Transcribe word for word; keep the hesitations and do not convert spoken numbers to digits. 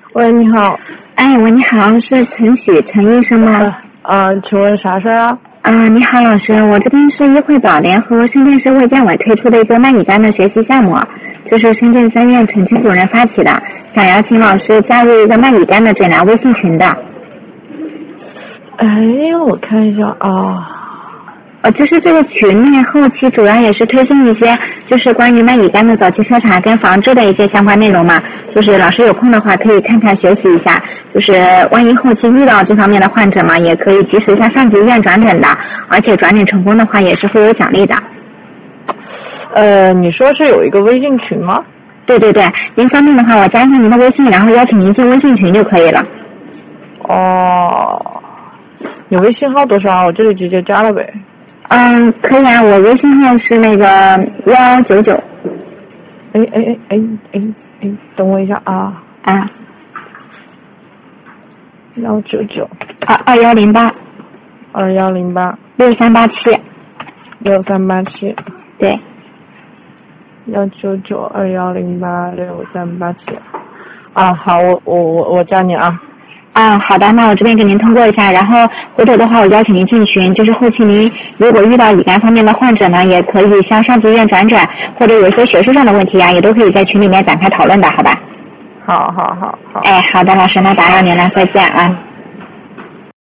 喂，你好。 哎，喂，你好，是陈许陈医生吗？ 啊、呃，请问啥事儿啊？ 啊、呃，你好，老师，我这边是医惠宝联合深圳市卫健委推出的一个麦米干的学习项目，就是深圳三院陈清主任发起的，想邀请老师加入一个麦米干的诊疗微信群的。 哎，我看一下啊。 呃，就是这个群内后期主要也是推送一些就是关于麦米干的早期筛查跟防治的一些相关内容嘛，就是老师有空的话可以看看学习一下，就是万一后期遇到这方面的患者嘛，也可以及时向上级医院转诊的，而且转诊成功的话也是会有奖励的。 呃，你说是有一个微信群吗？ 对对对，您方便的话我加上您的微信，然后邀请您进微信群就可以了。 哦，你微信号多少？我这里直接加了呗。 嗯，可以啊，我微信号是那个幺九九。 哎哎哎哎哎哎，等我一下啊。 啊。 幺九九。 二二幺零八。 二幺零八。 六三八七。 六三八七。 对。 幺九九二幺零八六三八七。啊，好，我我我我加你啊。 啊，好的，那我这边给您通过一下，然后回头的话我邀请您进群，就是后期您如果遇到乙肝方面的患者呢，也可以向上级医院转诊，或者有一些学术上的问题啊，也都可以在群里面展开讨论的，好吧？ 好好好好。 哎，好的，老师，那打扰您了，再见啊。